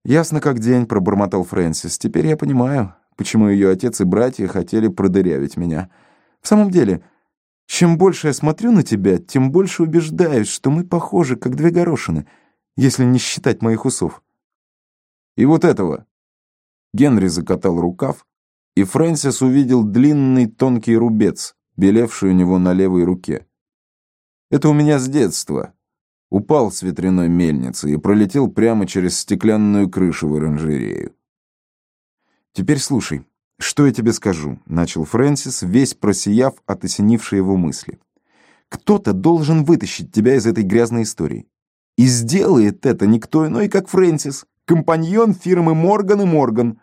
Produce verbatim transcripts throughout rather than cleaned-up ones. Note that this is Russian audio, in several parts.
«Ясно как день», — пробормотал Фрэнсис. «Теперь я понимаю, почему ее отец и братья хотели продырявить меня. В самом деле, чем больше я смотрю на тебя, тем больше убеждаюсь, что мы похожи, как две горошины, если не считать моих усов». «И вот этого». Генри закатал рукав, и Фрэнсис увидел длинный тонкий рубец, белевший у него на левой руке. «Это у меня с детства. Упал с ветряной мельницы и пролетел прямо через стеклянную крышу в оранжерею». «Теперь слушай, что я тебе скажу», — начал Фрэнсис, весь просияв от осенившей его мысли. «Кто-то должен вытащить тебя из этой грязной истории. И сделает это никто иной, как Фрэнсис, компаньон фирмы Морган и Морган.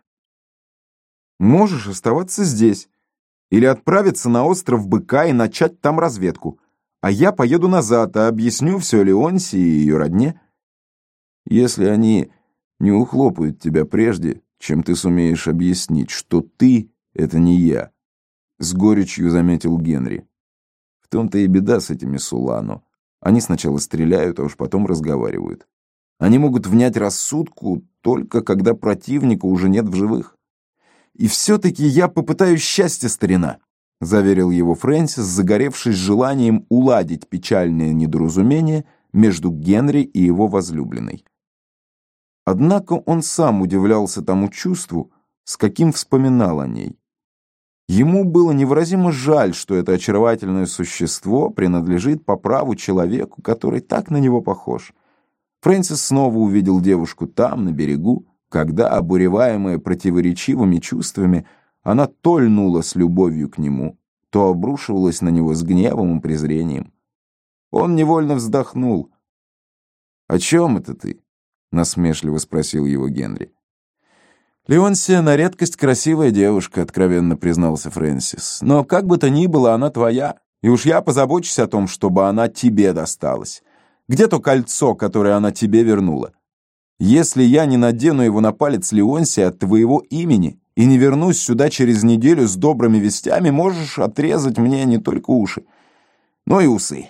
Можешь оставаться здесь или отправиться на остров Быка и начать там разведку. А я поеду назад, а объясню все Леонси и ее родне. Если они не ухлопают тебя прежде, чем ты сумеешь объяснить, что ты — это не я», — с горечью заметил Генри. «В том-то и беда с этими Сулано. Они сначала стреляют, а уж потом разговаривают. Они могут внять рассудку только когда противника уже нет в живых. И все-таки я попытаюсь счастья, старина», — заверил его Фрэнсис, загоревшись желанием уладить печальное недоразумение между Генри и его возлюбленной. Однако он сам удивлялся тому чувству, с каким вспоминал о ней. Ему было невыразимо жаль, что это очаровательное существо принадлежит по праву человеку, который так на него похож. Фрэнсис снова увидел девушку там, на берегу, когда, обуреваемая противоречивыми чувствами, она то льнула с любовью к нему, то обрушивалась на него с гневом и презрением. Он невольно вздохнул. «О чем это ты?» — насмешливо спросил его Генри. «Леонсия на редкость красивая девушка», — откровенно признался Фрэнсис. «Но как бы то ни было, она твоя, и уж я позабочусь о том, чтобы она тебе досталась. Где то кольцо, которое она тебе вернула? Если я не надену его на палец Леонсия от твоего имени и не вернусь сюда через неделю с добрыми вестями, можешь отрезать мне не только уши, но и усы».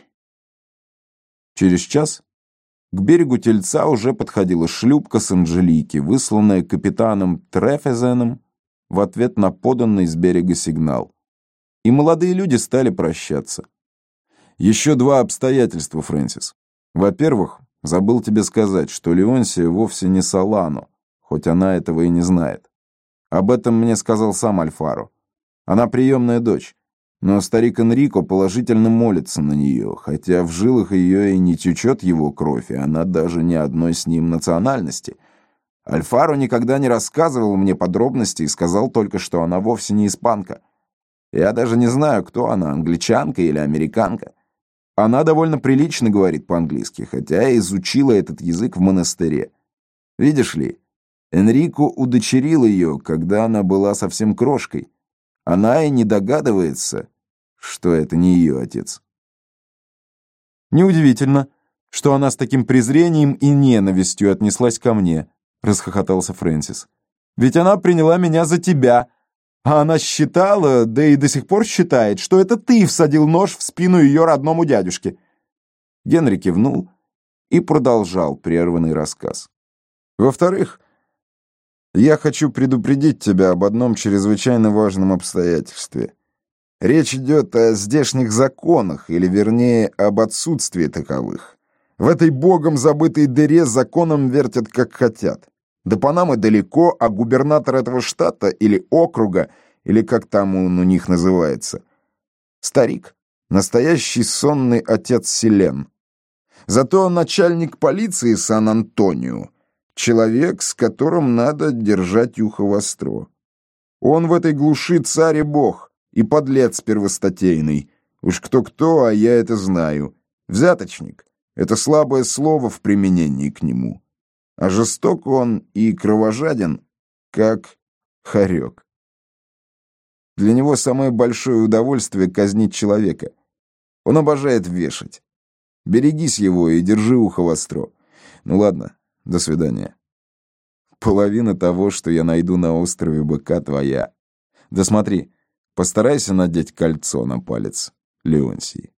Через час к берегу Тельца уже подходила шлюпка с Анжелики, высланная капитаном Трефезеном в ответ на поданный с берега сигнал. И молодые люди стали прощаться. «Еще два обстоятельства, Фрэнсис. Во-первых, забыл тебе сказать, что Леонсия вовсе не Солано, хоть она этого и не знает. Об этом мне сказал сам Альфаро. Она приемная дочь, но старик Энрико положительно молится на нее, хотя в жилах ее и не течет его кровь, и она даже не одной с ним национальности. Альфаро никогда не рассказывал мне подробностей и сказал только, что она вовсе не испанка. Я даже не знаю, кто она, англичанка или американка. Она довольно прилично говорит по-английски, хотя и изучила этот язык в монастыре. Видишь ли, Энрико удочерил ее, когда она была совсем крошкой. Она и не догадывается, что это не ее отец. «Неудивительно, что она с таким презрением и ненавистью отнеслась ко мне», — расхохотался Фрэнсис. «Ведь она приняла меня за тебя, а она считала, да и до сих пор считает, что это ты всадил нож в спину ее родному дядюшке». Генри кивнул и продолжал прерванный рассказ. «Во-вторых, я хочу предупредить тебя об одном чрезвычайно важном обстоятельстве. Речь идет о здешних законах, или, вернее, об отсутствии таковых. В этой богом забытой дыре законом вертят, как хотят. До Панамы далеко, а губернатор этого штата или округа, или как там он у них называется, старик, настоящий сонный отец Селен. Зато начальник полиции Сан-Антонио — человек, с которым надо держать ухо востро. Он в этой глуши царь и бог, и подлец первостатейный. Уж кто-кто, а я это знаю. Взяточник — это слабое слово в применении к нему. А жесток он и кровожаден, как хорек. Для него самое большое удовольствие — казнить человека. Он обожает вешать. Берегись его и держи ухо востро. Ну ладно, до свидания. Половина того, что я найду на острове Быка, твоя. Да смотри, постарайся надеть кольцо на палец Леонсии.